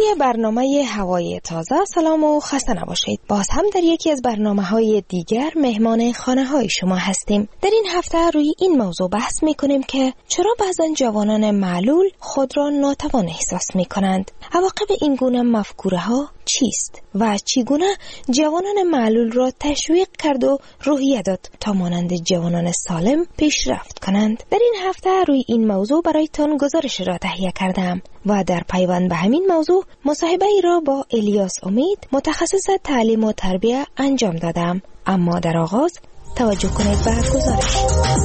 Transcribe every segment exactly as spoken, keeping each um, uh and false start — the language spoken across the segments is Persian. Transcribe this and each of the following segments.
شنوندگان برنامه هوای تازه، سلام و خسته نباشید. باز هم در یکی از برنامه‌های دیگر مهمان خانه‌های شما هستیم. در این هفته روی این موضوع بحث می‌کنیم که چرا بعضن جوانان معلول خود را ناتوان احساس می‌کنند. عواقب این گونه مفکوره‌ها چیست و چگونه جوانان معلول را تشویق کرد و روحیه داد تا مانند جوانان سالم پیشرفت کنند. در این هفته روی این موضوع برایتان گزارش را تهیه کردم و در پیوند به همین موضوع مصاحبه ای را با الیاس امید متخصص تعلیم و تربیه انجام دادم. اما در آغاز توجه کنید به گزارش.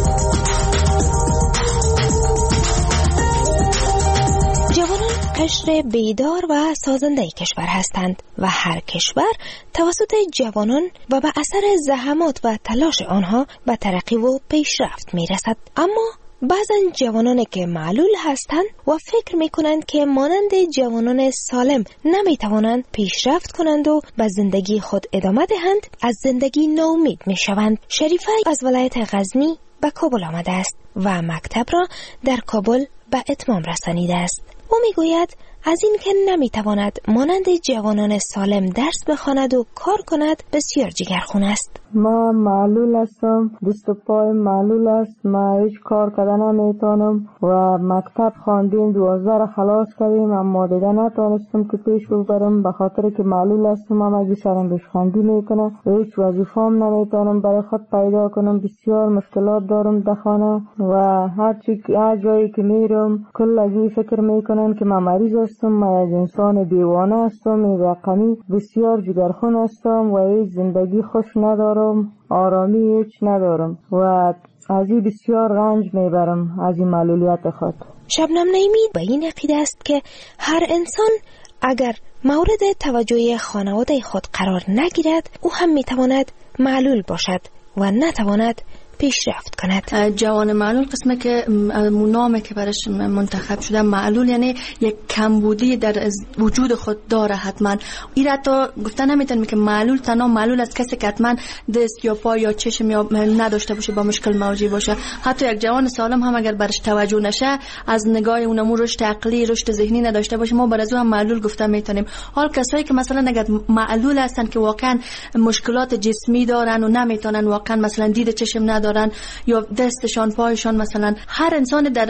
جوانان قشر بیدار و سازنده کشور هستند و هر کشور توسط جوانان و به اثر زحمات و تلاش آنها به ترقی و پیشرفت می رسد. اما بعضن جوانانی که معلول هستند و فکر می کنند که مانند جوانان سالم نمی توانند پیشرفت کنند و به زندگی خود ادامه دهند، از زندگی ناامید می شوند. شریفه از ولایت غزنی به کابل آمده است و مکتب را در کابل به اتمام رسانیده است. او می گوید از این که نمی تواند مانند جوانان سالم درس بخواند و کار کند بسیار جگرخون است. ما معلول هستم، دست و پای معلول است، ما هیچ کار کردن نمیتونم و مکتب خواندیم، دوازده را خلاص کردیم اما دیگه نتونستم که پیش ببرم به خاطر که معلول هستم. اما اگه سرم بهش خواندی میکنه هیچ وظیفه‌ام نمیتونم برای خود پیدا کنم، بسیار مشکلات دارم در خانه و هر چی هر جایی که میرم کل ازی فکر میکنن که من مریض هستم، من یک انسان دیوانه هستم، این رقمی بسیار جگرخون هستم و هیچ زندگی خوش ندارم، آرامی هیچ ندارم و از این بسیار رنج میبرم از این معلولیت خود. شبنم نعیمی به این عقیده است که هر انسان اگر مورد توجه خانواده خود قرار نگیرد او هم میتواند معلول باشد و نتواند پیشرفت کند. جوان معلول قسمه که نامه که برش منتخب شده، معلول یعنی یک کمبودی در وجود خود داره حتما. این را تا گفتن نمیتونم که معلول تنها معلول از کسی که حتما دست یا پا یا چشم یا نداشته باشه با مشکل مواجه باشه. حتی یک جوان سالم هم اگر برش توجه نشه، از نگاه اونمو رشد عقلی رشد ذهنی نداشته باشه، ما بر از اون معلول گفتن میتونیم. حال کسایی که مثلا اگر معلول هستن که واقعا مشکلات جسمی دارن و نمیتونن واقعا مثلا دید چشم ندارن یا دستشان پایشان، مثلا هر انسان در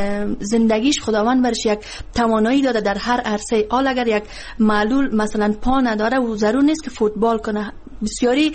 زندگیش خداوند برش یک توانایی داده در هر عرصه. حال اگر یک معلول مثلا پا نداره و ضرور نیست که فوتبال کنه، بسیاری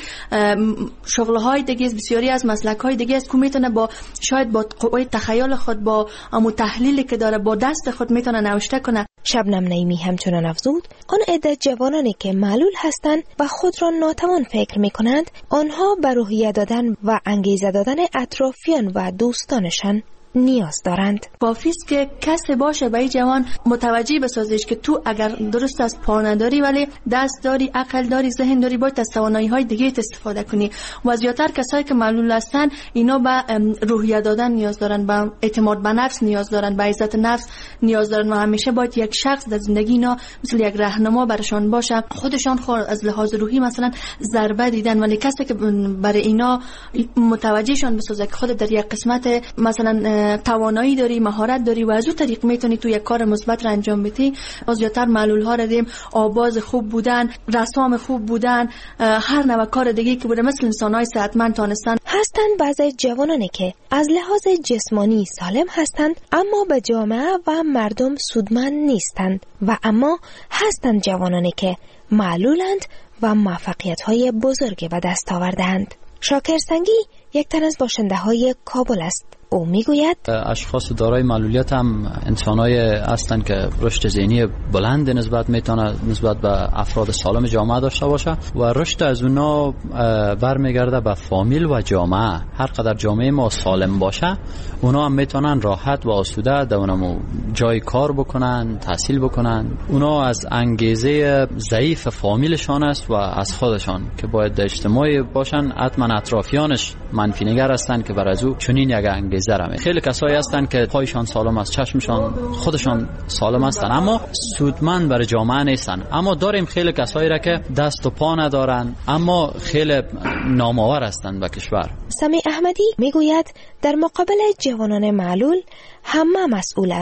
شغل‌های دیگه، بسیاری از مسلک‌های دیگه است که میتونه با شاید با قوه تخیل خود، با امو تحلیلی که داره، با دست خود میتونه نوشته کنه. شبنم نعیمی همچنان افزود آن عده جوانانی که معلول هستند و خود را ناتوان فکر میکنند، آنها به روحیه دادن و انگیزه دادن اطرافیان و دوستانشان نیاز دارند. کافیست که کسی باشه به این جوان متوجه بسازیش که تو اگر درست از پا نداری ولی دست داری، عقل داری، ذهن داری، باید از توانایی‌های دیگه استفاده کنی. و زیاتر کسایی که معلول هستن اینا به روحیه دادن نیاز دارن، به اعتماد به نفس نیاز دارن، به عزت نفس نیاز دارن و همیشه باید یک شخص در زندگی اینا مثل یک راهنما برشان باشه. خودشان خود از لحاظ روحی مثلا ضربه دیدن، ولی کسی که برای اینا متوجهشان بسازه که خود در یک قسمت مثلا توانایی داری، مهارت داری و از اون طریق میتونی تو یک کار مثبت را انجام بدی. از زیاتر معلول ها را دیم آواز خوب بودن، رسام خوب بودن، هر نوع کار دیگه که بوده مثل انسان‌های صحتمند تانستن. هستند بعضی جوانانی که از لحاظ جسمانی سالم هستند اما به جامعه و مردم سودمند نیستند و اما هستند جوانانی که معلولند و موفقیت‌های بزرگی به دست آورده‌اند. شاکر سنگی یک تن از باشنده های کابل است. او میگوید اشخاص دارای معلولیت هم انسانای هستند که رشد ذهنی بلند نسبت میتونه نسبت به افراد سالم جامعه داشته باشه و رشد از اونا برمیگرده به فامیل و جامعه. هر قدر جامعه ما سالم باشه اونا هم میتونن راحت و آسوده در اونمو جای کار بکنن، تحصیل بکنن. اونا از انگیزه ضعیف فامیلشان است و از خودشان که باید اجتماعی باشن، حتما اطرافیانش منفی نگر هستند که بر از او چنین یک انگیزه زرمه. خیلی کسایی هستن که پایشان سالم است، چشمشان خودشان سالم هستن اما سودمند برای جامعه نیستن. اما داریم خیلی کسایی را که دست و پا ندارن اما خیلی نامآور هستند به کشور. سمی احمدی میگوید در مقابل جوانان معلول همه مسئولند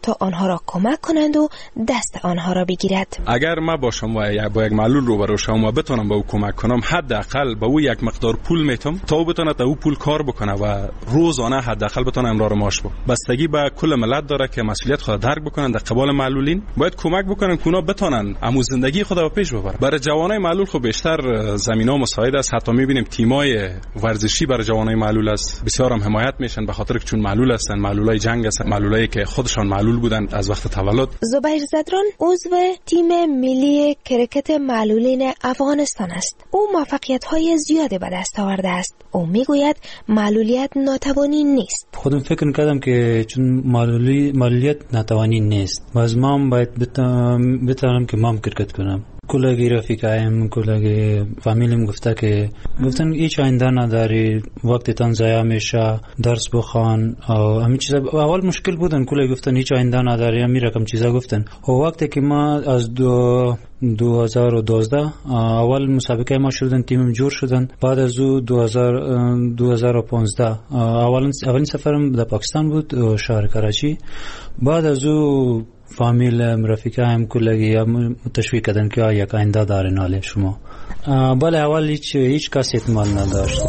تا آنها را کمک کنند و دست آنها را بگیرد. اگر ما باشم و با یک معلول روبرو شوم و بتونم به او کمک کنم، حداقل به او یک مقدار پول میتم تا او بتونه تا او پول کار بکنه و روزانه حداقل بتونه امرار معاش بده. بستگی به کل ملت داره که مسئولیت خود درک بکنن. در قبال معلولین باید کمک بکنن که اونا بتونن امو زندگی خود رو پیش ببرن. برای جوانای معلول خب بیشتر زمینا مساعد است. حتی میبینیم تیمای ورزشی برای جوانای معلول است، بسیار هم حمایت میشن به خاطر که چون معلول هستن، معلولای جنگ هستن، معلولایی که خودشان معلول بودن از وقت تولد. زبیر زدران عضو تیم ملی کرکت معلولین افغانستان است. او موفقیت‌های زیادی به دست آورده است. او میگوید معلولیت ناتوانی نیست. خودم فکر کردم که چون معلولی معلولیت ناتوانی نیست، و از ما باید بتونم که ما کرکت کنم. کلگی رفیقایم، کلگی فامیلیم گفته که گفتن هیچ آینده نداری، وقتی تان ضایع میشه، درس بخوان و همین چیزا. اول مشکل بودن، کلگی گفتن هیچ آینده نداری، همین رقم چیزا گفتن. و وقتی که ما از دو دو هزار و دوازده اول مسابقه ما شدن، تیمم جور شدن. بعد از او دو هزار و پانزده اولین اولین سفرم در پاکستان بود، شهر کراچی. بعد از او فامیل رفیقایم کلگی تشویق کردن که یک آینده داره ناله شما. بله اول هیچ هیچ کس اعتماد نداشت.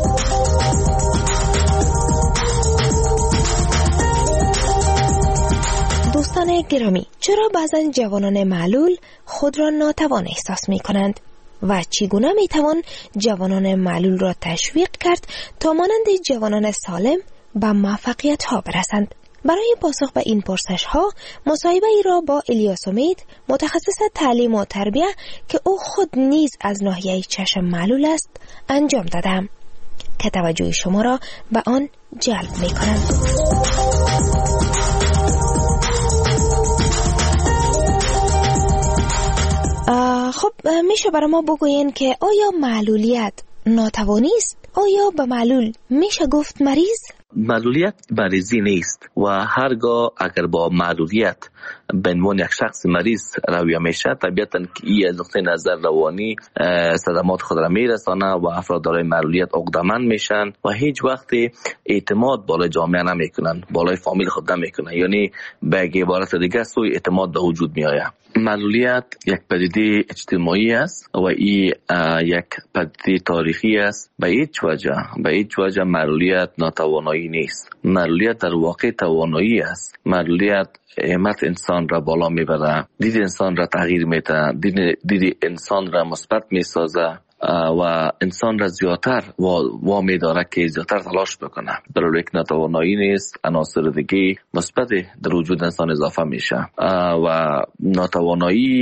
دوستان گرامی، چرا بعضن جوانان معلول خود را ناتوان احساس می کنند و چگونه می توان جوانان معلول را تشویق کرد تا مانند جوانان سالم به موفقیت ها برسند؟ برای پاسخ به این پرسش ها مصاحبه ای را با الیاس امید، متخصص تعلیم و تربیه که او خود نیز از ناحیه چشم معلول است، انجام دادم که توجه شما را به آن جلب می کنم. خب میشه برای ما بگوین که آیا معلولیت ناتوانی است؟ آیا به معلول میشه گفت مریض؟ معلولیت مریضی نیست و هرگاه اگر با معلولیت به عنوان یک شخص مریض رویه میشه، طبیعتاً که این از نقطه نظر روانی صدمات خود را میرسانه و افراد دارای معلولیت عقده‌مند میشن و هیچ وقت اعتماد بالای جامعه نمیکنن، بالای فامیل خود نمیکنن. یعنی به عبارت دیگه سوی اعتماد به وجود میآید. معلولیت یک پدیده اجتماعی است و این یک پدیده تاریخی است. به هیچ وجه به هیچ وجه معلولیت ناتوانایی نیست. معلولیت در واقع توانایی است. معلولیت همت انسان را بالا میبره، دید انسان را تغییر میده، دید, دید انسان را مثبت میسازه و انسان را زیادتر وامی داره که زیادتر تلاش بکنه. برای یک ناتوانایی نیست، عناصر دیگه مثبت در وجود انسان اضافه میشه و ناتوانایی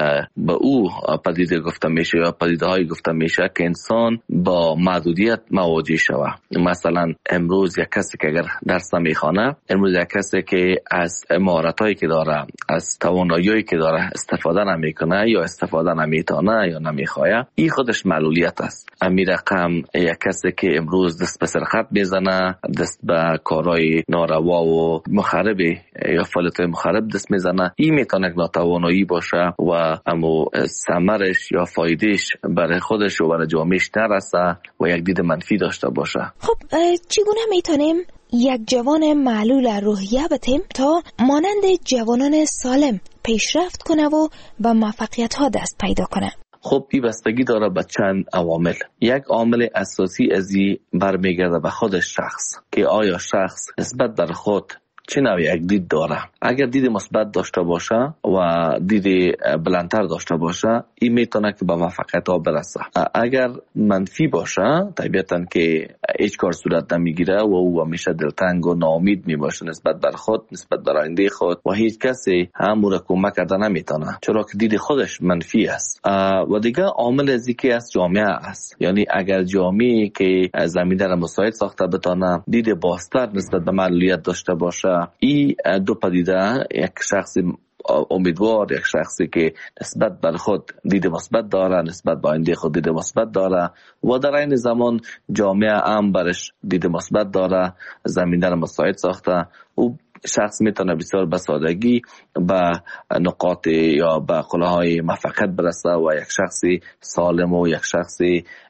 به او پدیده گفته میشه یا پدیده های گفته میشه که انسان با محدودیت مواجه شوه. مثلا امروز یک کسی که اگر درس نمیخوانه، امروز یک کسی که از مهارت هایی که داره، از توانایی که داره استفاده نمیکنه یا استفاده نمیتونه یا نمیخواه، این خودش معلولیت است. امی رقم یک کسی که امروز دست به سرخط میزنه، دست به کارهای ناروا و مخرب یا فعالیت‌های مخرب دست میزنه، این میتونه ناتوانایی باشه و امو ثمرش یا فایدهش برای خودش و برای جامعهش نرسه و یک دید منفی داشته باشه. خب چگونه میتونیم یک جوان معلول روحیه بتیم تا مانند جوانان سالم پیشرفت کنه و به موفقیت ها دست پیدا کنه؟ خب این بستگی داره به چند عوامل. یک عامل اساسی از این برمیگرده به خود شخص که آیا شخص نسبت در خود چه نوع یک دید داره. اگر دید مثبت داشته باشه و دید بلندتر داشته باشه، این میتونه که به موفقیت ها برسه. اگر منفی باشه، طبیعتاً که هیچ کار صورت نمیگیره و او همیشه دلتنگ و ناامید میباشه نسبت بر خود، نسبت بر آینده خود و هیچ کسی هم او را کمک کرده نمیتونه، چرا که دید خودش منفی است. و دیگه عامل از اینکه از جامعه است. یعنی اگر جامعه که زمینه را مساعد ساخته بتونه دید بازتر نسبت به معلولیت داشته باشه، این دو پدیده، یک شخص امیدوار، یک شخصی که نسبت بر خود دید مثبت داره، نسبت به آینده خود دید مثبت داره و در این زمان جامعه هم برش دید مثبت داره، زمینه را مساعد ساخته، او شخص میتونه بسیار به سادگی به نقاط یا به قله های موفقیت برسه و یک شخصی سالم و یک شخصی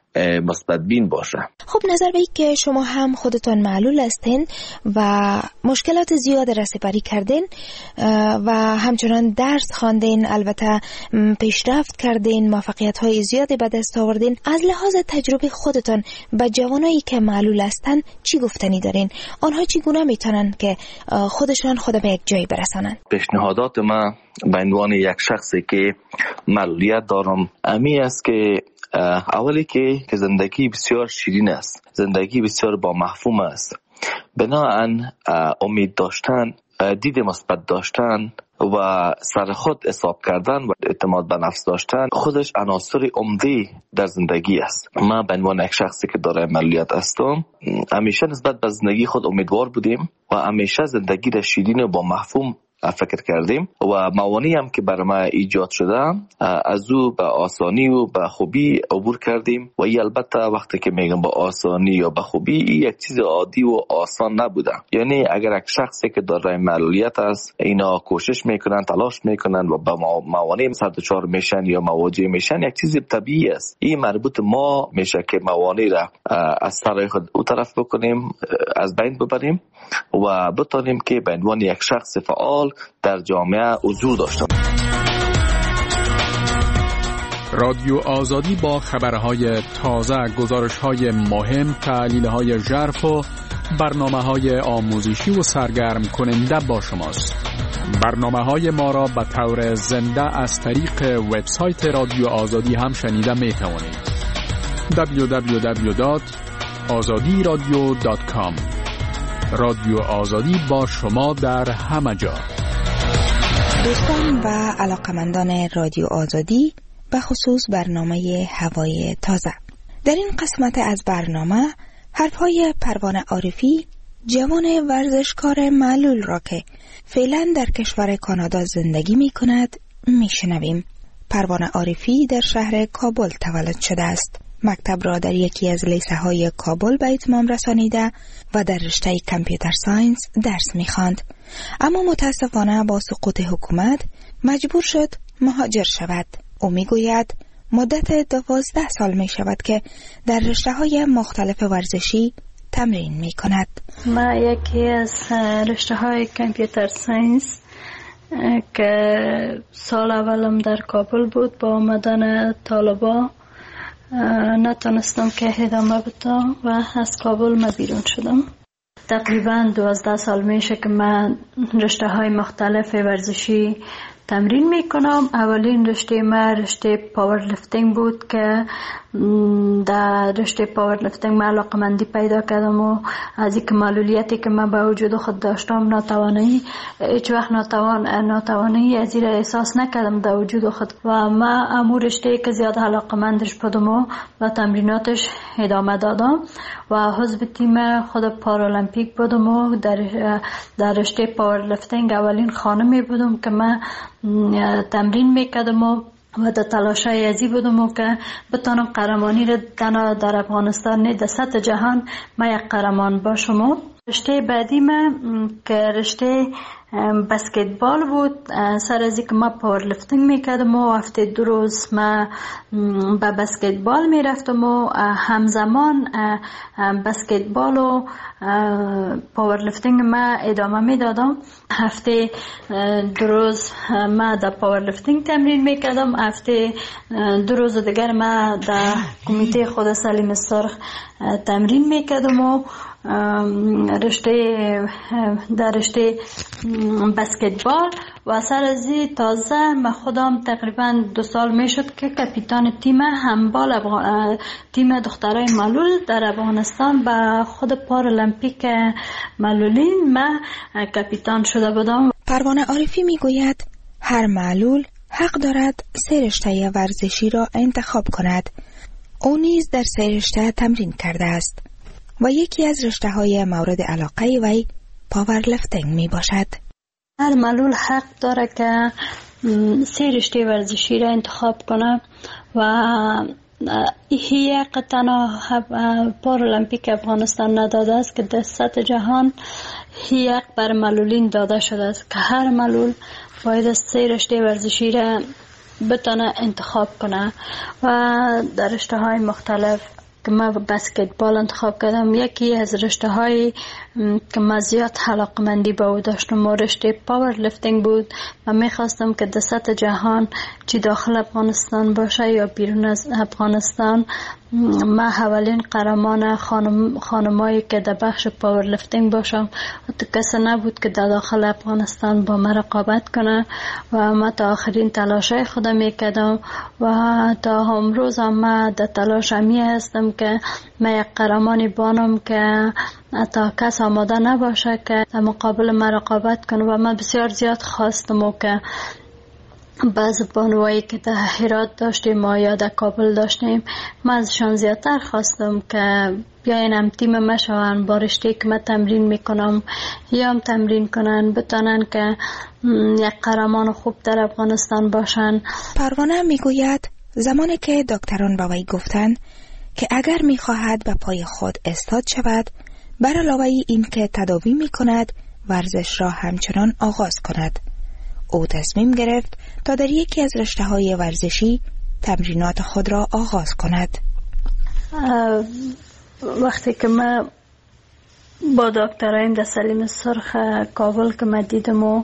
مثبت بین باشه. خب نظر به این که شما هم خودتان معلول هستین و مشکلات زیاد را سپری کردین و همچنان درس خواندین، البته پیشرفت کردین، موفقیت های زیادی به دست آوردین، از لحاظ تجربه خودتان به جوانایی که معلول هستن چی گفتنی دارین؟ آنها چگونه میتونن که خودشان خود به یک جایی برسانن؟ پیشنهادات من به عنوان یک شخصی که معلولیت دارم امی است که اولی که زندگی بسیار شیرین است، زندگی بسیار با مفهوم است. بنابراین امید داشتن، دید مثبت داشتن و سر خود حساب کردن و اعتماد به نفس داشتن خودش عناصر عمده در زندگی است. من به عنوان یک شخصی که دارای معلولیت هستم همیشه نسبت به زندگی خود امیدوار بودیم و همیشه زندگی را شیرین و با مفهوم فکر کردیم و موانعی هم که برای ما ایجاد شده از او به آسانی و به خوبی عبور کردیم و ای البته وقتی که میگم با آسانی یا به خوبی یک چیز عادی و آسان نبوده. یعنی اگر یک شخصی که دارای معلولیت است اینا کوشش میکنن، تلاش میکنن و به موانع سر دچار میشن یا مواجه میشن، یک چیز طبیعی است. این مربوط ما میشه که موانع را از سر خود او طرف بکنیم، از بین ببریم و بتونیم که به عنوان یک شخص فعال در جامعه حضور داشته. رادیو آزادی با خبرهای تازه، گزارش‌های مهم، تحلیل‌های ژرف و برنامه‌های آموزشی و سرگرم کننده با شماست. برنامه‌های ما را به طور زنده از طریق وبسایت رادیو آزادی هم شنیده می‌توانید. دبلیو دبلیو دبلیو دات آزادی رادیو دات کام. رادیو آزادی با شما در همه جا. دوستان و علاقمندان رادیو آزادی، به خصوص برنامه هوای تازه، در این قسمت از برنامه حرفهای پروانه عارفی، جوان ورزشکار معلول را که فعلا در کشور کانادا زندگی می کند می شنویم. پروانه عارفی در شهر کابل تولد شده است. مکتب را در یکی از لیسه های کابل به اتمام رسانیده و در رشته کامپیوتر ساینس درس می خواند. اما متاسفانه با سقوط حکومت مجبور شد مهاجر شود. او می گوید مدت دوازده سال می شود که در رشته های مختلف ورزشی تمرین می کند. ما یکی از رشته های کامپیوتر ساینس که سال اولم در کابل بود، با آمدن طالبا نتونستم که ادامه بدم و از کابل ما بیرون شدم. تقریبا دوازده سال میشه که من رشته های مختلف ورزشی تمرین میکنم. اولین رشته ما رشته پاور لیفتینگ بود که در رشته پاور لیفتینگ من علاقمندی پیدا کردم و از این معلولیتی که من به وجود خود داشتم، ناتوانی، هیچ وقت ناتوان ناتوانی از این احساس نکردم در وجود خود و من امور رشته که زیاد علاقمندش بودم و و تمریناتش ادامه دادم و حزب تیم خود پارالمپیک بودم و در در رشته پاور لیفتینگ اولین خانمی بودم که من تمرین میکردم و و در تلاشای ازی بودم و که بتانم قهرمانی را تنها در افغانستان نه در سطح جهان ما یک قهرمان باشم. رشته بعدی من که رشته بسکتبال بود. سر از اینکه ما پاور لیفتینگ میکردم و هفته دو روز ما به بسکتبال میرفتم و همزمان بسکتبال و پاور لیفتینگ ما ادامه میدادم. هفته دو روز ما در پاور لیفتینگ تمرین میکردم، هفته دو روز دیگر ما در کمیته خود سلیم سرخ تمرین میکردم و رشته در رشته بسکتبال و سر از تازه من خودم تقریبا دو سال میشد که کاپیتان تیم هندبال افغان... تیم دخترای معلول در افغانستان به خود پارالمپیک معلولین من کاپیتان شده بودم. پروانه عارفی میگوید هر معلول حق دارد سه رشته ورزشی را انتخاب کند. او نیز در سه رشته تمرین کرده است و یکی از رشته های مورد علاقه وی پاور لیفتینگ می باشد. هر معلول حق داره که سه رشته ورزشی را انتخاب کنه و یک تنها پارالمپیک افغانستان نداده است که در سطح جهان یک بر معلولین داده شده است که هر معلول باید سه رشته ورزشی را بتونه انتخاب کنه و در رشته های مختلف که من بسکتبال انتخاب کردم. یکی از رشته های که من زیاد علاقمندی به او داشتم و رشته پاور لیفتینگ بود و میخواستم که در سطح جهان چی داخل افغانستان باشه یا بیرون از افغانستان من اولین قهرمان خانم خانمایی که در بخش پاور لیفتینگ باشم. حتی کسی نبود که در داخل افغانستان با من رقابت کنه و من تا آخرین تلاشای خودم میکردم و تا امروز هم من در تلاش می هستم که من یک قهرمانی بانم که تا کس آماده نباشه که در مقابل من رقابت کنه. و من بسیار زیاد خواستم و که بعض بانوایی که در هرات داشتیم ما یا در کابل داشتیم من ازشان زیادتر خواستم که بیاین هم تیم ما شوان با رشته که من تمرین میکنم یا هم تمرین کنن بتانن که یک قهرمان خوب در افغانستان باشن. پروانه میگوید زمانی که دکتران با وی گفتند که اگر میخواهد به پای خود استاد شود بر علاوه این که تداوی میکند ورزش را همچنان آغاز کند. او تصمیم گرفت تا در یکی از رشته‌های ورزشی تمرینات خود را آغاز کند. وقتی که من با دکترایم در سلیم سرخ کابل که من دیدم و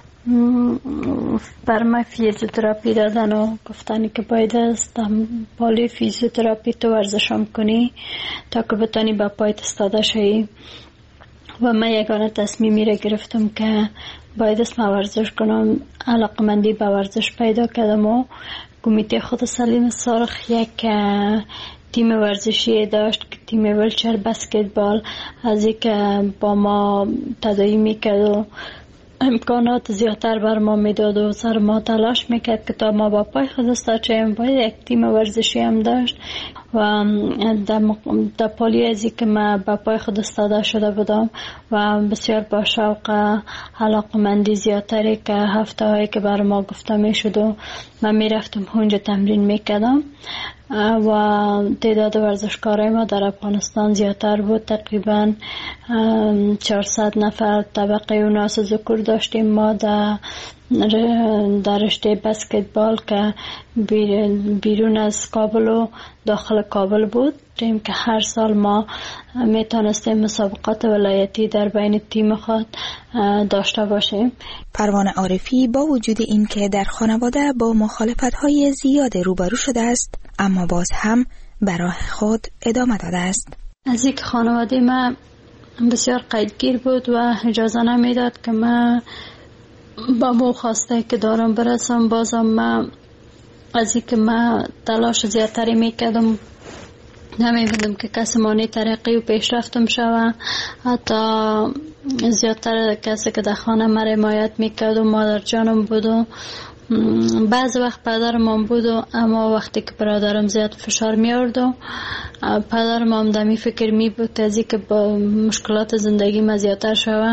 بر من فیزیوتراپی دادن و گفتن که باید از پالی فیزیوتراپی تو ورزشم کنی تا که بتانی با پایت استاده شوی و من یگانه تصمیمی را گرفتم که باید اسم ورزش کنم. علاقمندی به ورزش پیدا کردم و کمیته خود سلیم سرخ یک تیم ورزشی داشت که تیم ویلچر بسکتبال از یک با ما تداعی میکرد و امکانات زیادتر بر ما میداد و سر ما تلاش میکرد که تا ما با پای خود استاد شویم. باید یک تیم ورزشی هم داشت و در پالی ازی که من با پای خود استاده شده بودم و بسیار با شوق علاقمندی زیادتری که هفته هایی که بر ما گفته میشد و من میرفتم اونجا تمرین میکردم و تعداد ورزشکارای ما در افغانستان زیادتر بود. تقریبا چهارصد نفر طبقه اوناس ذکور داشتیم ما در در رشته بسکتبال که بیرون از کابل و داخل کابل بود که هر سال ما میتونستیم مسابقات ولایتی در بین تیم خود داشته باشیم. پروانه عارفی با وجود این که در خانواده با مخالفت‌های زیاد روبرو شده است اما باز هم برای خود ادامه داده است. از یک خانواده ما بسیار قیدگیر بود و اجازه نمیداد که من با مو خواسته که دارم برسم. بازم من از این که من تلاش زیادتری میکردم نمی‌بودم که کسی مانی ترقی و پیشرفتم شوه. حتی زیادتر کسی که در خانه مرا حمایت میکرد و مادر جانم بود و بعض وقت پدرم هم بود و اما وقتی که برادرم زیاد فشار می آورد و پدرم هم دمی فکر می بود از اینکه با مشکلات زندگی ما زیادتر شوه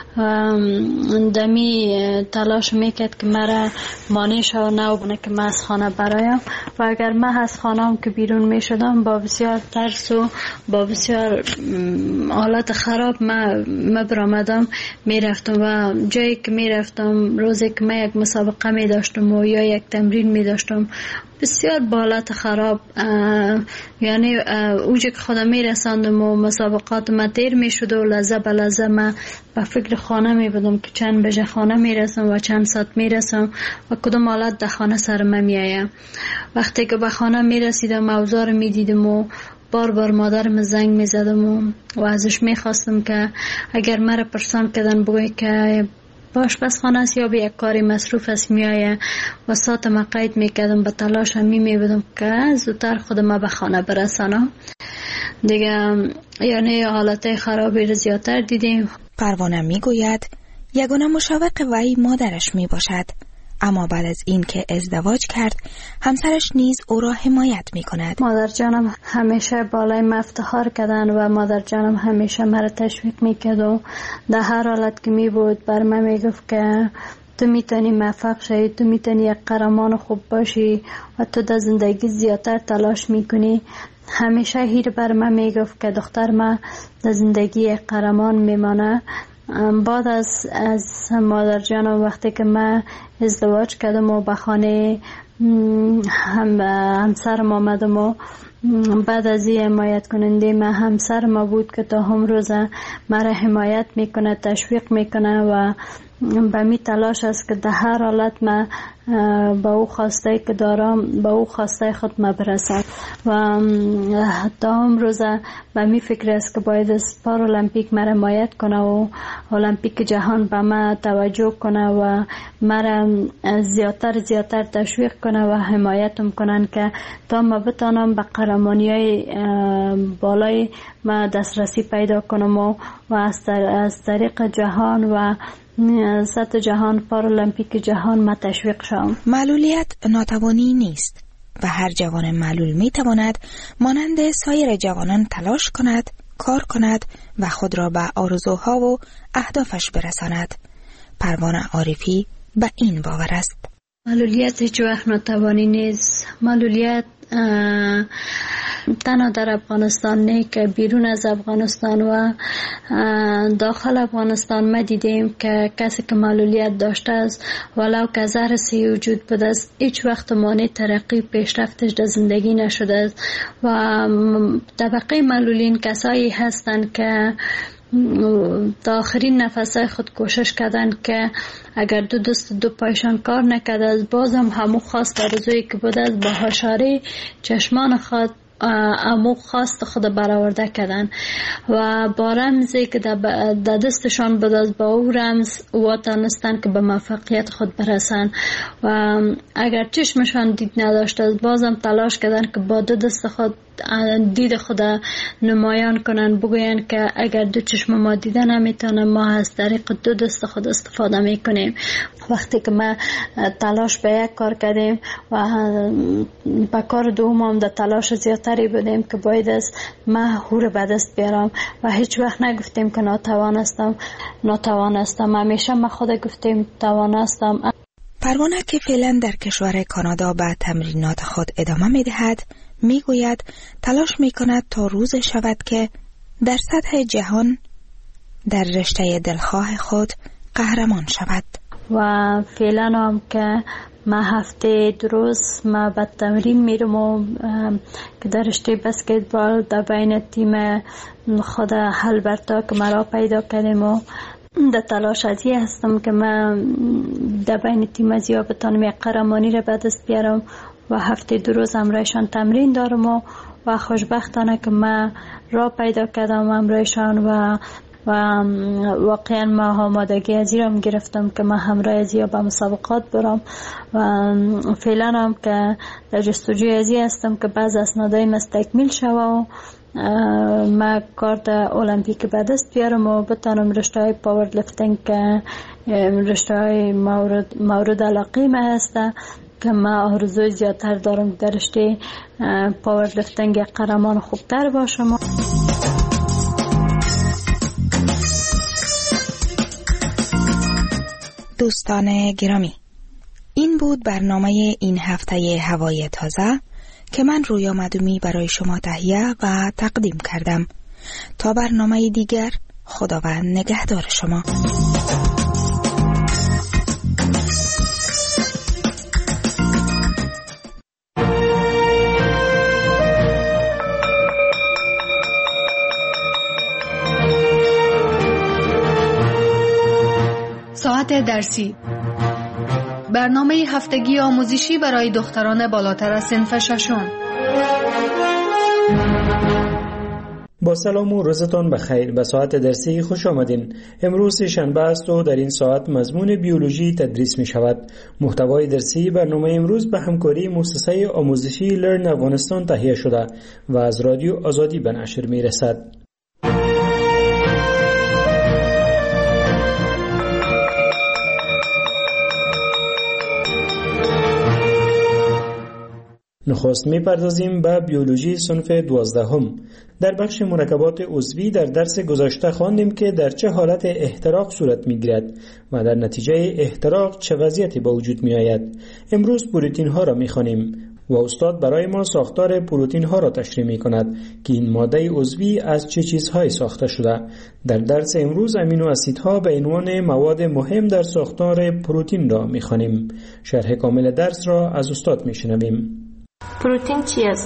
دمی تلاش میکرد که مرا مانع شوه نه بونه که من از خانه برایم و اگر من از خانه هم که بیرون می شدم با بسیار ترس و با بسیار حالت خراب من ما برآمدم می رفتم و جایی که می رفتم روزی که من یک مسابقه می داشتم و یا یک تمرین می داشتم بسیار بالات خراب یعنی اوجه که خودم می رساندم و مسابقات ما تیر می شد و لحظه به لحظه ما به فکر خانه می بودم که چند بجه خانه می رسم و چند ساعت می رسم و کدام حالت در خانه سر من می آیم. وقتی که به خانه می رسیدم اوضاع می دیدم و بار بار مادرم زنگ می زدم و, و ازش می خواستم که اگر مرا پرسان کردن بگوی که باش بس خانه است یا به یک کاری مصروف است می آید و ساعت ما قید می کردم به تلاش می می بودم که زودتر خودم به خانه برسانم دیگه. یعنی حالت خرابی رو زیادتر دیدیم. پروانه می گوید یگانه مشوق وی مادرش می باشد اما بعد از این که ازدواج کرد همسرش نیز او را حمایت می کند. مادر جانم همیشه بالای من افتخار کردن و مادر جانم همیشه مرا تشویق می کرد و در هر حالت که می بود بر من می گفت که تو میتونی موفق شی، تو میتونی یک قهرمان خوب باشی و تو در زندگی زیادتر تلاش میکنی. همیشه هیر بر من میگفت که دختر من در زندگی یک قهرمان میمانه. بعد از از مادر جانم وقتی که من ازدواج کردم و به خانه هم همسرم آمدم و بعد از این حمایت کننده ما همسر ما بود که تا هم روزه مرا حمایت میکنه، تشویق میکنه و به می تلاش است که در هر حالت ما به او خواسته که دارم به او خواسته خود ما برسم و تا هم روزه به می فکر است که باید از پارالمپیک مرا حمایت کنه و المپیک جهان به ما توجه کنه و مرا زیادتر زیادتر تشویق کنه و حمایتم کنن که تا ما بتانم به قهرمانی های بالای ما دسترسی پیدا کنم و از طریق جهان و سطح جهان پارالمپیک جهان ما تشویق شوم. معلولیت ناتوانی نیست و هر جوان معلول می تواند مانند سایر جوانان تلاش کند، کار کند و خود را به آرزوها و اهدافش برساند. پروانه عارفی به این باور است. معلولیت هیچ وقت ناتوانی نیست. معلولیت تنها در افغانستان نه که بیرون از افغانستان و داخل افغانستان ما دیدیم که کسی که معلولیت داشته است ولو که زهر سی وجود بوده است هیچ وقت مانع ترقی پیشرفتش در زندگی نشده است و طبقه معلولین کسایی هستند که تا آخرین نفسای خود کوشش کردن که اگر دو دست دو پایشان کار نکرده از بازم همو خواست آرزویی که بوده از با هشاری چشمان خود امو خواست خود برآورده کردن و با رمزی که در دستشان بود از با او رمز واتانستن که به موفقیت خود برسن و اگر چشمشان دید نداشت از بازم تلاش کردن که با دو دست خود دید خود نمایان کنن، بگوین که اگر دو چشم ما دیده نمیتونه ما از طریق دو دست خود استفاده میکنیم. وقتی که ما تلاش به یک کار کردیم و به کار دوم هم در تلاش زیادتری بودیم که باید از ما هور به دست بیارم و هیچ وقت نگفتیم که ناتوان هستم ناتوان هستم همیشه ما خود گفتیم توان هستم. پروانه که فعلا در کشور کانادا به تمرینات خود ادامه میدهد میگوید تلاش میکند تا روز شود که در سطح جهان در رشته دلخواه خود قهرمان شود و فعلا هم که ما هفته دو روز ما به تمرین میرم و که در رشته بسکتبال در بین تیم خود هلبرتا که مرا پیدا کردیم و در تلاش ازی هستم که من در بین تیم ازیا بتانم یک قهرمانی را به دست بیارم و هفته دو روز امرایشان تمرین دارم و, و خوشبختانه که من را پیدا کردم امرایشان و و واقعا ما آمادگی ازی را گرفتم که من همراه ازیا به مسابقات برم و فعلا هم که در جستجوی ازی هستم که بعض اسنادای مستکمیل شوه و ما کارت المپیک به دست بیارم و بتانم رشته های پاور لفتینگ که رشته های مورد, مورد علاقه ما هسته که ما آرزوی زیادتر دارم در رشته پاور لفتینگ قهرمان خوبتر باشم. دوستان گرامی، این بود برنامه این هفته هوای تازه که من رویا مدومی برای شما تهیه و تقدیم کردم. تا برنامه دیگر، خداوند نگهدار شما. ساعت درسی، برنامه هفتگی آموزشی برای دختران بالاتر از صنف ششم. با سلام و روزتان بخیر. به ساعت درسی خوش آمدین. امروز شنبه است و در این ساعت مضمون بیولوژی تدریس می شود. محتوای درسی برنامه امروز به همکاری مؤسسه آموزشی لرن افغانستان تهیه شده و از رادیو آزادی به نشر می رسد. نخست می‌پردازیم به بیولوژی صنف دوازدهم. در بخش مرکبات عضوی در درس گذشته خواندیم که در چه حالت احتراق صورت می‌گیرد و در نتیجه احتراق چه وضعیتی به وجود می‌آید. امروز پروتئین‌ها را می‌خوانیم و استاد برای ما ساختار پروتئین‌ها را تشریح می‌کند که این ماده عضوی از چه چیزهایی ساخته شده. در درس امروز امینو اسیدها به عنوان مواد مهم در ساختار پروتئین را می‌خوانیم. شرح کامل درس را از استاد می‌شنویم. پروتئین چی است؟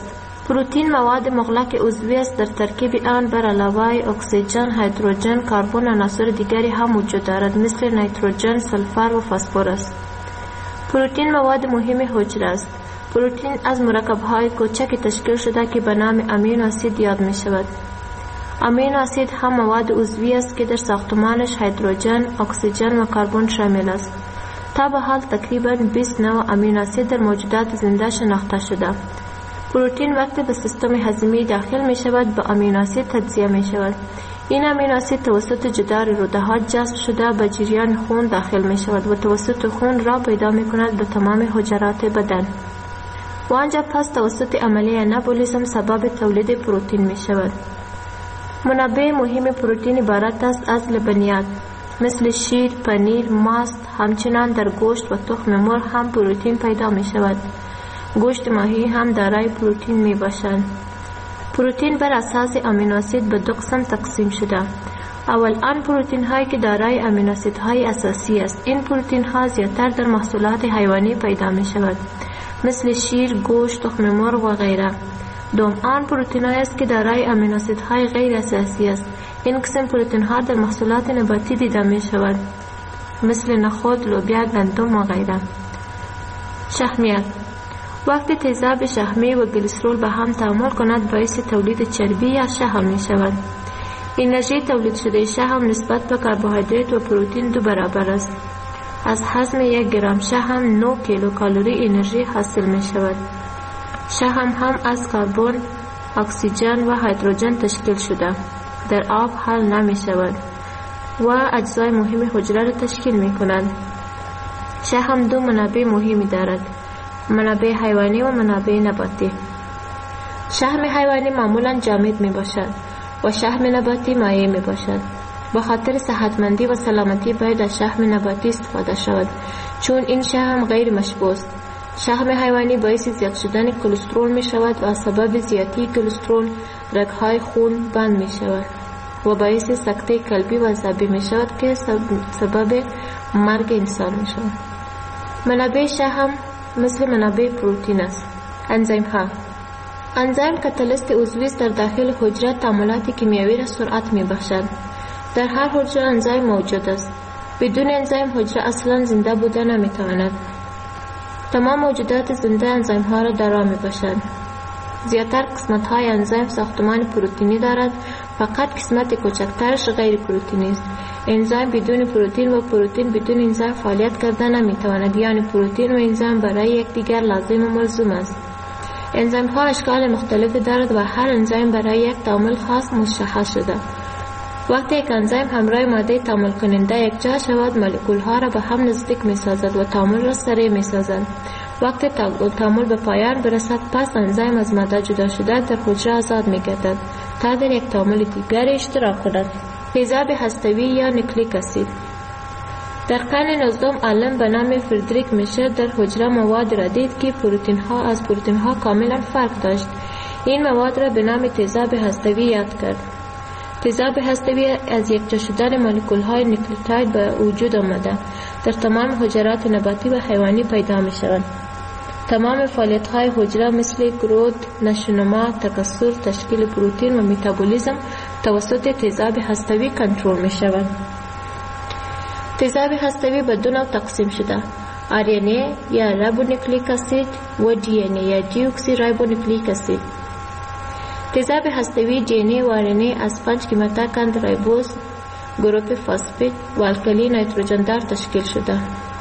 پروتین مواد مغلق عضوی است. در ترکیب آن بر علاوه اکسیژن، هیدروژن، کربن و عناصر دیگری هم وجود دارد مثل نیتروژن، سلفر و فسفر است. پروتین مواد مهم حجره است. پروتین از مرکب‌های کوچک تشکیل شده که به نام امینو اسید یاد می شود. امینو اسید هم مواد عضوی است که در ساختمانش هیدروژن، اکسیژن و کربن شامل است. تا به حال تقریباً بیست نوع امینو اسید در موجودات زنده شناخته شده. پروتین وقتی به سیستم هضمی داخل می شود به امینو اسید تجزیه می شود. این امینو اسید توسط جدار روده‌ها جذب شده به جریان خون داخل می شود و توسط خون را پیدا می کند به تمام حجرات بدن و آنجا پس توسط عملیه انابولیسم سبب تولید پروتین می شود. منابع مهم پروتین عبارت است از لبنیات مثل شیر، پنیر، ماست. همچنان در گوشت و تخم مرغ هم پروتین پیدا می شود. گوشت ماهی هم دارای پروتین می باشد. پروتین بر اساس امینو اسید به دو قسم تقسیم شده. اول آن پروتین هایی که دارای امینو اسید های اساسی است. این پروتین ها زیادتر در محصولات حیوانی پیدا می شود مثل شیر، گوشت، تخم مرغ و غیره. دوم آن پروتین هایی است که دارای امینو اسید های غیر اساسی است. این قسم پروتین ها در محصولات نباتی دیده می شود مثل نخود، لوبیا، گندم و غیره. شحمیت وقتی تیزاب شحمی و گلیسرول به هم تعامل کند باعث تولید چربی یا شحم می شود. انرژی تولید شده شحم نسبت به کربوهیدرات و پروتین دو برابر است. از هضم یک گرم شحم نه کیلو کالری انرژی حاصل می شود. شحم هم از کربن، اکسیژن و هیدروژن تشکیل شده. در آب حل نمی شود و اجزای مهم حجره را تشکیل می کند. شحم دو منابع مهمی دارد: منابع حیوانی و منابع نباتی. شحم حیوانی معمولا جامد می باشد و شحم نباتی مایع می باشد. به خاطر صحتمندی و سلامتی باید از شحم نباتی استفاده شود چون این شحم غیر مشبوع است. شحم حیوانی باعث زیاد شدن کلسترول می شود و سبب زیادی کلسترول رگهای خون بند می شود و باعث سکته قلبی و عصبی می شود که سبب مرگ انسان می شود. منابع شحم مثل منابع پروتین است. انزیم ها انزیم کاتالیست عضوی است در داخل حجره تعاملات کیمیایی را سرعت می بخشد. در هر حجره انزیم موجود است. بدون انزیم حجره اصلا زنده بوده نمی تواند. تمام موجودات زنده انزیم ها را دارا می باشد. زیادتر قسمت های انزیم ساختمان پروتینی دارد، فقط قسمت کوچکترش غیر پروتینی است. انزیم بدون پروتین و پروتین بدون انزیم فعالیت کرده نمی تواند، یعنی پروتین و انزیم برای یکدیگر لازم و ملزوم است. انزیم ها اشکال مختلفی دارد و هر انزیم برای یک تعامل خاص مشخص شده. وقتی یک انزیم همراه ماده تعامل کننده یک جا شود، مولکول ها را به هم نزدیک می سازد و تعامل را سریع می سازد. وقتی تعامل به پایان برسد، پس انزیم از ماده جدا شده در حجره آزاد می گردد تا در یک تعامل دیگر اشتراک کند. تیزاب هسته‌ای یا نیوکلیک اسید. در قرن نوزدهم عالم به نام فردریک میشر در حجره مواد را دید که پروتین ها از پروتین ها کاملا فرق داشت. این مواد را به نام تیزاب هسته‌ای یاد کرد. تیزاب هسته‌ای از یکجا شدن مولکول های نیوکلیوتاید به وجود آمده در تمام حجرات نباتی و حیوانی پیدا می شوند. تمام فعالیت های حجره مثل گروث، نشونما، تکثر، تشکیل پروتین و متابولیسم توسط تیزاب هسته‌ای کنترل می شوند. تیزاب هسته‌ای به دو نوع تقسیم شده: آر ان ای یا رایبونوکلیک اسید و دی ان ای یا دیوکسی رایبونوکلیک اسید. تیزاب هسته‌ای دی ان ای و آر ان ای از پنج کیماتاکند رایبوز، گروپ فاسفید و الکلی نیتروژن دار تشکیل شده.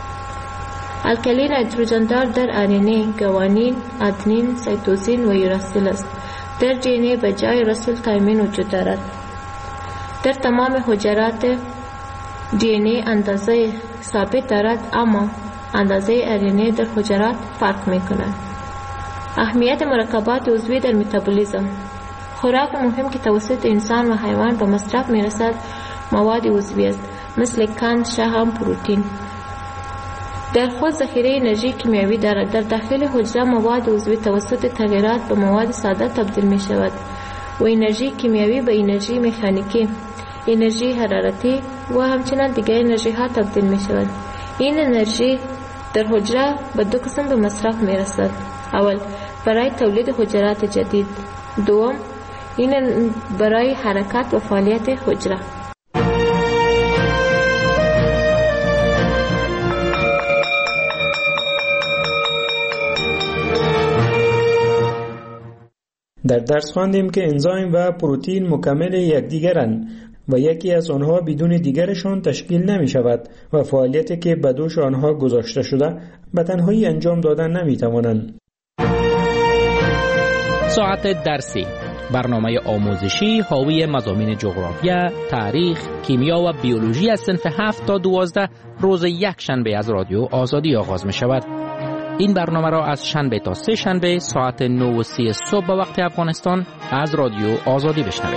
الکلی نیتروژن دار در آر ان ای گوانین، آدنین، سایتوزین و یوراسیل است. در دی ان ای به جای راسیل تایمین وجود دارد. در تمام حجرات دی ان ای اندازه ثابت دارد، اما اندازه آر ان ای در حجرات فرق می کند. اهمیت مرکبات عضوی در متابولیسم. خوراک مهم که توسط انسان و حیوان به مصرف می رسد مواد عضوی است مثل قند، شحم، پروتین. در خود ذخیره انرژی کیمیایی دارد. در داخل حجره مواد عضوی توسط تغییرات به مواد ساده تبدیل می شود و انرژی کیمیایی به انرژی مکانیکی، انرژی حرارتی و همچنین دیگر انرژی ها تبدیل می شود. این انرژی در حجره به دو قسم به مصرف می رسد. اول برای تولید حجرات جدید. دوم، این برای حرکت و فعالیت حجره. در درس خواندیم که انزایم و پروتئین مکمل یکدیگرند و یکی از آنها بدون دیگرشان تشکیل نمی شود و فعالیتی که به دوش آنها گذاشته شده به تنهایی انجام دادن نمی توانند. ساعت درسی، برنامه آموزشی حاوی مضامین جغرافیا، تاریخ، کیمیا و بیولوژی از صنف هفت تا دوازده روز یک شنبه از رادیو آزادی آغاز می شود. این برنامه را از شنبه تا سه شنبه ساعت نه و سی صبح به وقت افغانستان از رادیو آزادی بشنوید.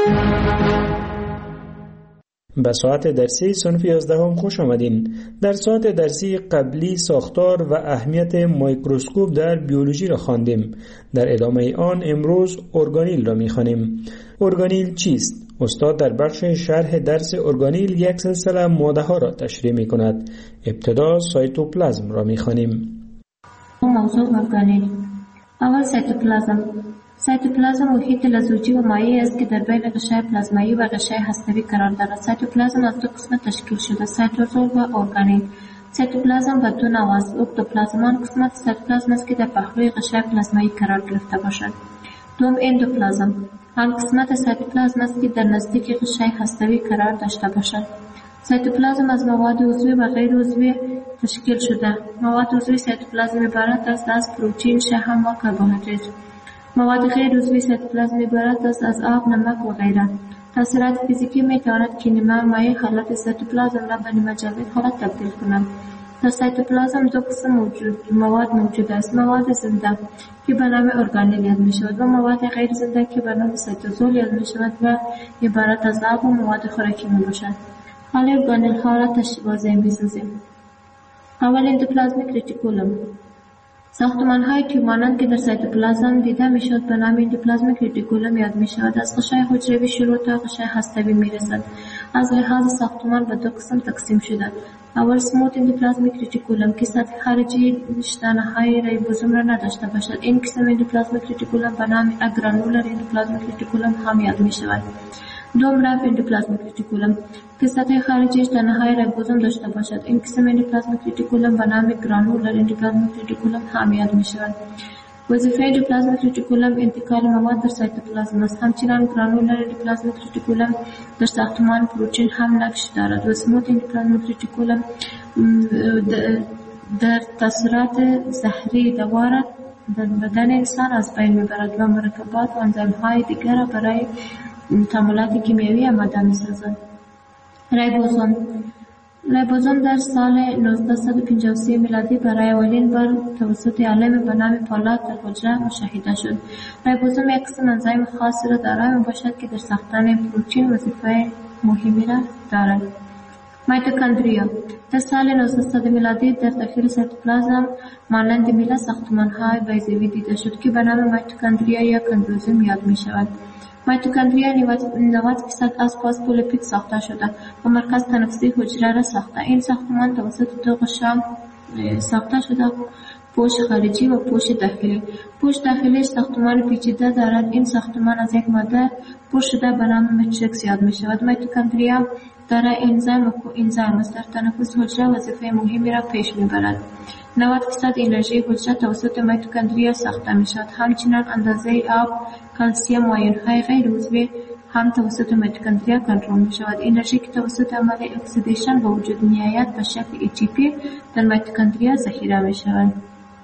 به ساعت درسی صنف یازدهم خوش آمدین. در ساعت درسی قبلی ساختار و اهمیت میکروسکوپ در بیولوژی را خواندیم. در ادامه آن امروز ارگانیل را می‌خوانیم. ارگانیل چیست؟ استاد در بخش شرح درس ارگانیل یک سلسله ماده ها را تشریح می‌کند. ابتدا سایتوپلازم را می‌خوانیم. موضوع ارگانیل. اول سایتوپلازم. سایتوپلازم محیط لزوجی و مایع است که در بین غشای پلازمایی و غشای هستوی قرار دارد. سایتوپلازم از دو قسم تشکیل شده، سایتوزول و ارگانیل. سایتوپلازم به دو نوع است. اکتوپلازم آن قسمت سایتوپلازم است که در پهلوی غشای پلازمایی قرار گرفته باشد. دوم اندوپلازم آن قسمت سایتوپلازم است که در نزدیک غشای هستوی قرار داشته باشد. سایتوپلازم از مواد عضوی و غیر عضوی تشکیل شده. مواد عضوی سایتوپلازم عبارت است از پروتئین، شحم و کربوهیدرات. مواد غیر عضوی سایتوپلازم عبارت است از آب، نمک و غیره. تاثیرات فیزیکی می تواند که نیمه مایع حالت سایتوپلازم را به نیمه جامد حالت تبدیل کنند. در سایتوپلازم دو قسم موجود مواد موجود است: مواد زنده که به نام ارگانیل یاد می شود و مواد غیر زنده که به نام سایتوزول یاد می شود و عبارت از آب و مواد خوراکی می باشد. حال ارگانیل ها را واضح می سازیم. اول اندوپلازمیک ریتیکولوم. ساختمان های که مانند که در سایتوپلازم دیده می شود به نام اندوپلازمیک ریتیکولوم یاد می شود. از غشای حجروی شروع تا غشای هستوی می رسد. از لحاظ ساختمان به دو قسم تقسیم شده. اول سموت اندوپلازمیک ریتیکولوم که سطح خارجی نشانه های ریبوزوم را نداشته باشد. این قسم اندوپلازمیک ریتیکولوم به نام اگرانولار اندوپلازمیک ریتیکولوم هم یاد می شود. دوم رف اندوپلازمیک ریتیکولوم که سطح خارجیش تنهایی ریبوزوم داشته باشد. این قسم اندوپلازمیک ریتیکولوم به نام گرانولار اندوپلازمیک ریتیکولوم هم یاد می شود. وظیفه اندوپلازمیک ریتیکولوم انتقال مواد در سایتوپلازم است. همچنین گرانولار اندوپلازمیک ریتیکولوم در ساختمان پروتئین هم نقش دارد و سموت اندوپلازمیک ریتیکولوم در تاثیرات زهری دوار در بدن انسان از بین میبرد و مرکبات و انزیم‌های دیگر را برای تعاملات کیمیایی آماده می‌سازد. ریبوزوم ریبوزوم در سال نوزده پنجاه و سه میلادی برای اولین بار توسط عالم به نام پالات در حجره مشاهده شد. ریبوزوم یک قسم انزیم خاصی را دارای میباشد که در ساختن پروتئین وظیفه مهمی را دارد. میتوکندریا در سال نوزده میلادی در داخل سایتوپلازم مانند میله ساختمان‌های بیضوی دیده شد که به نام میتوکندریا یا کندروزوم یاد می‌شود. میتوکندریا نود درصد از فاسفولیپید ساخته شده و مرکز تنفسی حجره را ساخته. این ساختمان توسط دو غشا ساخته شده: پوش خارجی و پوش داخلی. پوش داخلی ساختمان پیچیده دارد. این ساختمان از یک ماده پر شده به نام ماتریکس یاد می شود. میتوکندریا دارای انزیم و کوانزیم است. در تنفس حجره وظیفه مهمی را پیش می برد. نود درصد انرژی حجره توسط میتوکندریا ساخته می شود. همچنین اندازه آب، کلسیم و آیون‌های غیر عضوی هم توسط میتوکندریا کنترل می شود. انرژی که توسط عمل اکسیدیشن به وجود می آید به شکل ای تی پی در میتوکندریا ذخیره می شود.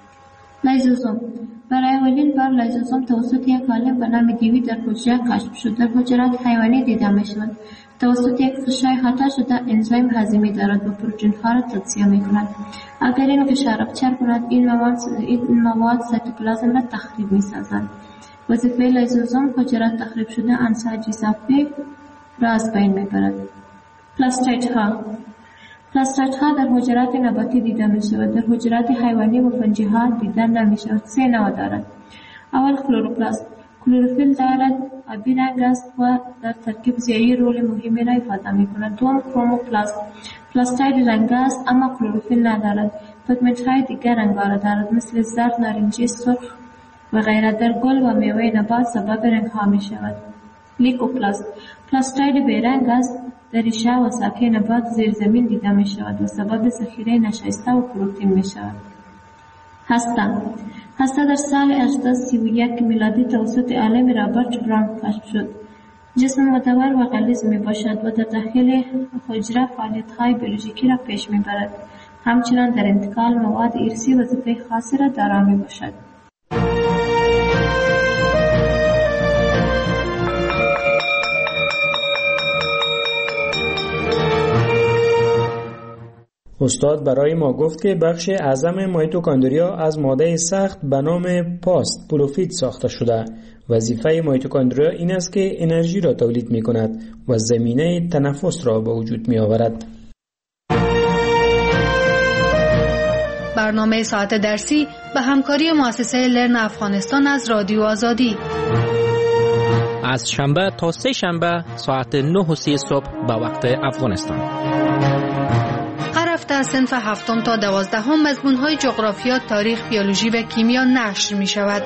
لیزوزوم برای اولین بار لیزوزوم توسط یک عالم به نام دیوی در حجره کشف شد. در حجرات حیوانی دیده می شود. توسط یک غشای احاطه شده انزیم هضمی دارد و پروتئین‌ها را تجزیه می‌کند. اگر این غشا رپچر کند این مواد این مواد سایتوپلازم را تخریب می‌سازند. وظیفه لیزوزوم حجرات تخریب شده انساج اضافی را از بین می‌برد. پلاستیدها پلاستیدها در حجرات نباتی دیده می‌شود. در حجرات حیوانی و فنجی‌ها دیده نمی‌شود. سه نوع دارد. اول کلروپلاست. کلروفیل دارد آبی رنگ است و در ترکیب ضیایی رول مهمی را ایفاده می‌کند. دوم کروموپلاست. پلاستید رنگ است اما کلروفیل ندارد. پیگمنت‌های دیگر رنگ را دارد مثل زرد، نارنجی، سرخ و غیره در گل و میوه نبات سبب رنگ ها می شود. لیکوپلاست پلاستاید بیرنگ است، در ریشه و ساقه نبات زیر زمین دیده می شود و سبب ذخیره نشایسته و پروتئین می شود. هسته هسته در سال هزار و هشتصد و سی و یک میلادی توسط عالم رابرت براون کشف شد. جسم مدور و غلیظ می باشد و در داخل حجره فعالیت های بیولوژیکی را پیش می برد. همچنان در انتقال مواد ارثی وظیفه خاصی را دارا می باشد. استاد برای ما گفت که بخش اعظم میتوکندریا از ماده سخت به نام پاست پولوفید ساخته شده. وظیفه میتوکندریا این است که انرژی را تولید می کند و زمینه تنفس را به وجود می آورد. برنامه ساعت درسی به همکاری مؤسسه لرن افغانستان از رادیو آزادی از شنبه تا سه شنبه ساعت نه و سی صبح به وقت افغانستان. هر هفته از صنف هفتم تا دوازدهم مضمون‌های جغرافیا، تاریخ، بیولوژی و کیمیا نشر می شود.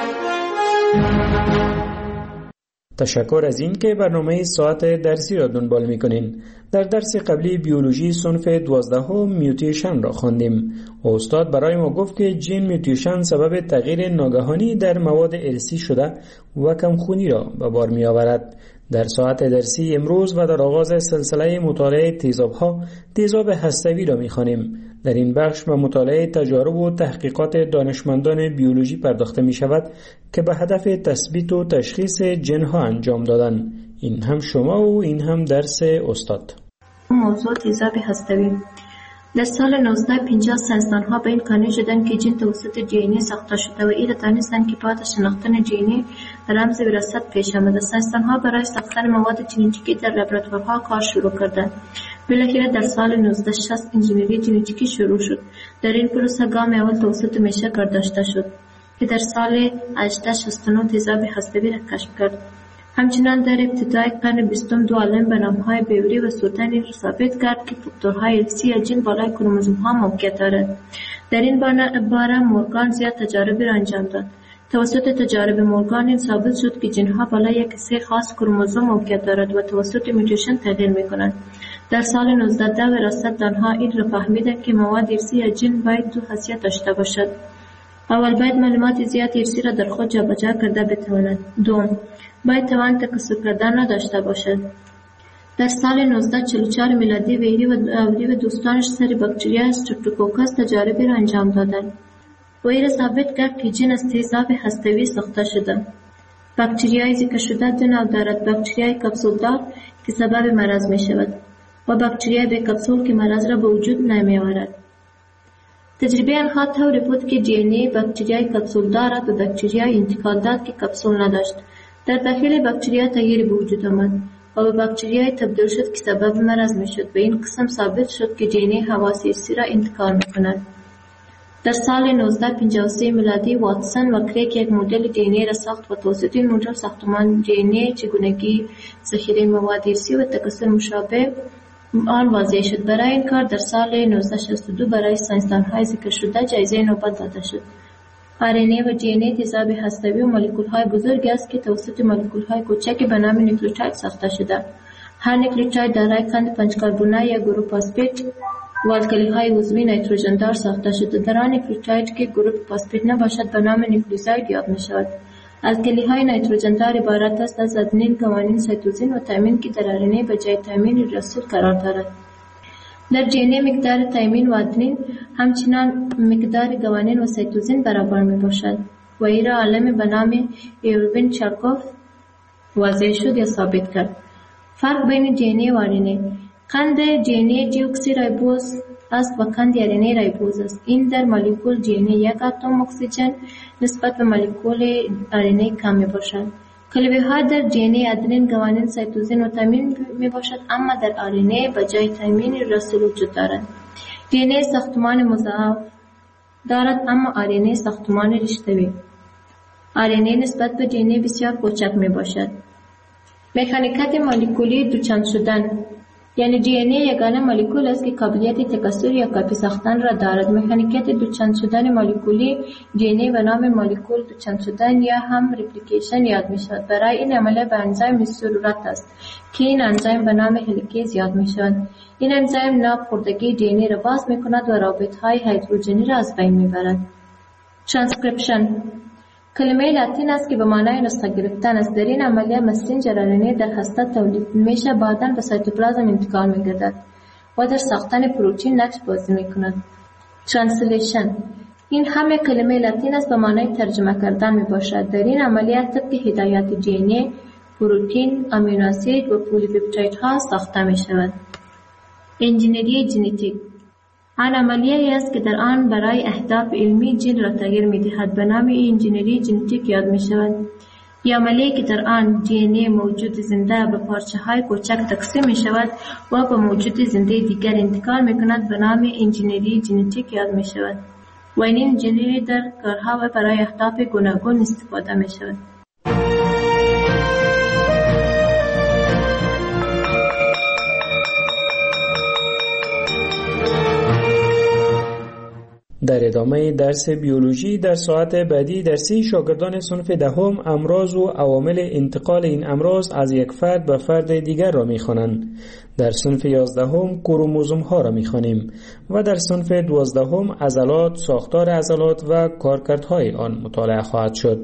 تشکر از این که برنامه ساعت درسی را دنبال می‌کنین. در درس قبلی بیولوژی صنف دوازدهم میوتیشن را خواندیم. استاد برای ما گفت که جین میوتیشن سبب تغییر ناگهانی در مواد ارثی شده و کمخونی را به بار می‌آورد. در ساعت درسی امروز و در آغاز سلسله مطالعه تیزاب‌ها تیزاب هسته‌ای را می‌خوانیم. در این بخش به مطالعه تجارب و تحقیقات دانشمندان بیولوژی پرداخته می شود که به هدف تثبیت و تشخیص جن‌ها انجام دادن. این هم شما و این هم درس استاد. موضوع تیزاب هسته‌ای. در سال نوزده پنجاه ساینسدان‌ها به این قانع شدند که جین توسط دی ان ای ساخته شده و این دانستند که بعد از شناختن دی ان ای رمز وراثت پیش آمده. ساینسدان‌ها برای ساختن مواد ژنتیکی در لابراتوارها کار شروع کردند. بالاخره در سال نوزده شصت انجینری ژنتیکی شروع شد. در این پروسه گام اول توسط میشکر داشته شد که در سال هجده شصت و نه تیزاب هسته‌ای را کشف کرد. همچنان در ابتدای قرن بیستم دو عالم به نام‌های بیوری و سورتن ثابت کرد که فاکتورهای ارثی جین بالای کروموزوم‌ها موقعیت دارد. در این باره مورگان زیاد تجارب را انجام داد. توسط تجارب مورگان این ثابت شد که جین‌ها بالای یک سه خاص کروموزوم موقعیت دارد و توسط میوتیشن تغییر می‌کنند. در سال نوزده ده وراثت دانها این را فهمیدند که مواد ارثی جین باید دو خاصیت داشته باشد. اول باید معلومات زیاد ارثی را در خود جابجا کرده بتواند. دوم باید توان تکثر کردن را داشته باشد. در سال نوزده چهل و چهار میلادی ویری و اولی و دوستانش سر باکتریا استرپتوکوکس تجاربی را انجام دادند. ویری ثابت کرد که جین از تیزاب هسته‌ای ساخته شده. باکتریای ذکر شده دو نوع دارد: باکتریای کپسولدار که سبب مرض می شود و باکتریای بی کپسول که مرض را به وجود نمی آورد. تجربه آنها طوری بود که دی ان ای باکتریای کپسول دارد و باکتریای انتقال داد که کپسول نداشت. در داخل باکتریا تغییری به وجود آمد و به باکتریای تبدیل شد که سبب مرض می شد. به این قسم ثابت شد که دی ان ای حواس ارثی را انتقال می کند. در سال نوزده پنجاه و سه میلادی واتسون و کریک یک مدل دی ان ای را ساخت و توسط این مدل ساختمان دی ان ای، چگونگی ذخیره مواد ارثی و تکثر مشابه آن واضح شد. برای این کار در سال نوزده شصت و دو برای ساینسدان‌های ذکر شده جایزه نوبل داده شد. آر ان ای و دی ان ای تیزاب هسته‌ای و مولکول‌های بزرگی است که توسط مولکول‌های کوچکی به نام نیوکلیوتاید ساخته شده. هر نیوکلیوتاید دارای قند پنج کربنی یا گروپ فسفید و الکلی‌های عضوی نیتروژن دار ساخته شده. در آن نیوکلیوتاید که گروپ فسفید نباشد به نام نیوکلیوزاید یاد می‌شود. الکلی‌های نیتروژن دار عبارت است از آدنین، گوانین، سایتوزین و تایمین که در آر ان ای به جای تایمین رسول قرار دارد. در دی ان ای مقدار تایمین و آدنین همچنان مقدار گوانین و سایتوزین برابر می باشد و این را عالم به نام ایروین چارکوف واضح شد یا ثابت کرد. فرق بین دی ان ای و آر ان ای: قند دی ان ای دیوکسی رایبوز است و قند آر ان ای رایبوز است. این در مولکول دی ان ای یک اتم اکسیژن نسبت به مولکول آر ان ای کم می باشد. کلبه ها در دی ان ای آدنین، گوانین، سایتوزین و تایمین می باشد، اما در آر ان ای به جای تایمین رسول وجود دارد. دی ان ای ساختمان مضاعف دارد اما آر ان ای ساختمان رشته‌ای. آر ان ای نسبت به دی ان ای بسیار کوچک می باشد. مکانیکات مولکولی دوچند شدن: یعنی دی ان ای یگانه مولکول است که قابلیت تکثر یا کپی ساختن را دارد. مکانیکیت دوچند شدن مولکولی دی ان ای به نام مولکول دوچند شدن یا هم ریپلیکیشن یاد می شود. برای این عملیه به انزیم ضرورت است که این انزیم به نام هلیکیز یاد می شود. این انزیم ناپخوردگی دی ان ای را باز می کند و رابط های هیدروژنی را از بین می برد. ترانسکریپشن کلمه لاتین است که به معنای نسخه گرفتن است. در این عملیه مسنجر آر ان ای در هسته تولید میشه، بعداً به سایتوپلازم انتقال میگردد و در ساختن پروتئین نقش بازی میکند. ترنسلیشن این همه کلمه لاتین است به معنای ترجمه کردن میباشد. در این عملیه طبق هدایات دی ان ای پروتئین، امینو اسید و پلی‌پپتایدها ساخته میشود. انجینری ژنتیک آن عملیه است که در آن برای اهداف علمی ژن را تغییر می‌دهد، به نام انجینری ژنتیک یاد می‌شود. یا عملیه که در آن دی ان ای موجود زنده به پارچه‌های کوچک تقسیم می‌شود و به موجود زنده دیگر انتقال می‌کند، به نام انجینری ژنتیک یاد می‌شود. و این انجینری در کارها و برای اهداف گوناگون استفاده می‌شود. در ادامه درس بیولوژی در ساعت بعدی درسی شاگردان صنف دهم امراض و عوامل انتقال این امراض از یک فرد به فرد دیگر را می‌خوانند. در صنف یازدهم کروموزوم ها را می‌خوانیم و در صنف دوازدهم عضلات، ساختار عضلات و کارکردهای آن مطالعه خواهد شد.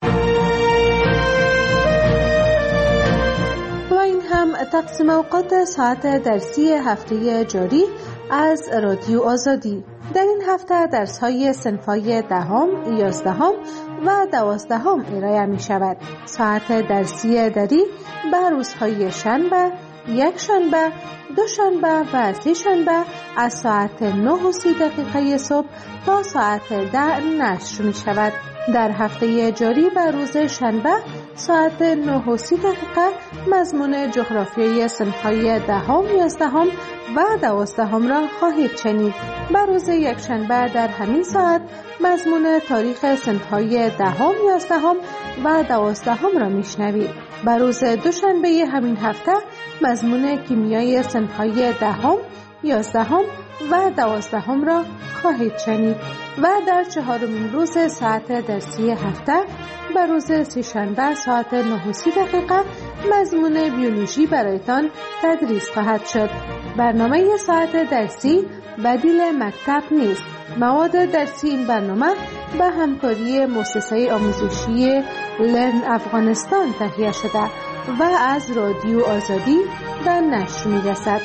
و این هم تقسیم اوقات ساعت درسی هفته جاری از رادیو آزادی. در این هفته درس‌های صنف‌های دهم، یازدهم و دوازدهم ارائه می‌شود. ساعت درسی دری به روزهای شنبه، یک شنبه، دو شنبه و سه شنبه از ساعت نه و سی دقیقه صبح تا ساعت ده نشر می‌شود. در هفته جاری به روز شنبه ساعت نه و سی دقیقه مضمون جغرافیای صنف‌های دهم، یازدهم و دوازدهم را خواهید شنید. به روز یکشنبه در همین ساعت مضمون تاریخ صنف‌های دهم، یازدهم و دوازدهم را میشنوید. به روز دوشنبه همین هفته مضمون کیمیای صنف‌های دهم، یازدهم و دوازدهم را خواهید شنید. و در چهارمین روز ساعت درسی هفته به روز سه‌شنبه ساعت نه و سی دقیقه مضمون بیولوژی برایتان تدریس خواهد شد. برنامه ساعت درسی بدیل مکتب نیست. مواد درسی این برنامه به همکاری مؤسسه آموزشی لرن افغانستان تهیه شده و از رادیو آزادی به نشر می‌رسد.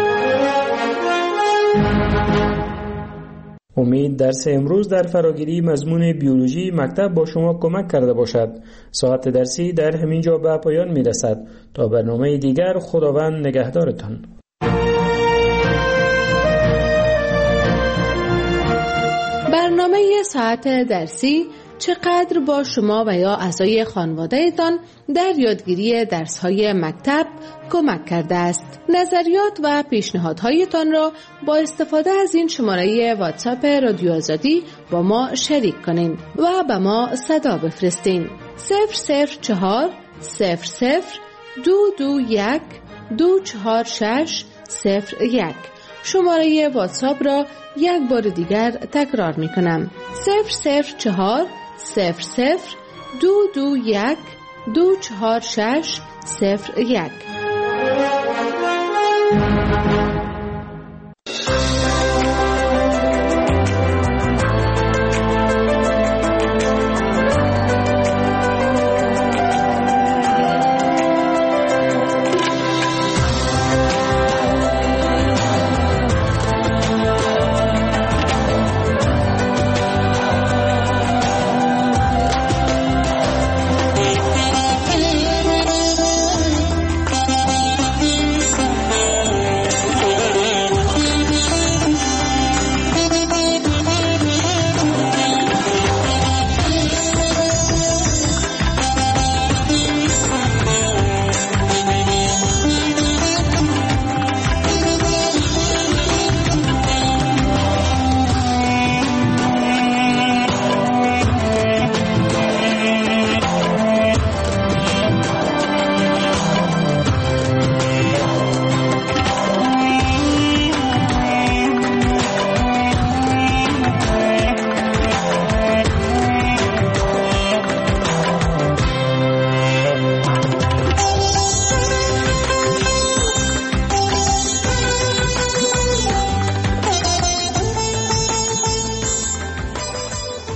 امید درس امروز در فراگیری مضمون بیولوژی مکتب با شما کمک کرده باشد. ساعت درسی در همین جا به پایان می‌رسد. تا برنامه دیگر خداوند نگهدارتان. برنامه ساعت درسی چقدر با شما و یا اعضای خانواده‌تان در یادگیری درس‌های مکتب کمک کرده است. نظریات و پیشنهادهایتان را با استفاده از این شماره واتساپ رادیو آزادی با ما شریک کنین و به ما صدا بفرستین. صفر صفر چهار صفر صفر دو دو یک دو چهار شش صفر یک. شماره واتساپ را یک بار دیگر تکرار می کنم. صفر صفر چهار صفر صفر دو دو یک دو چهار شش صفر یک.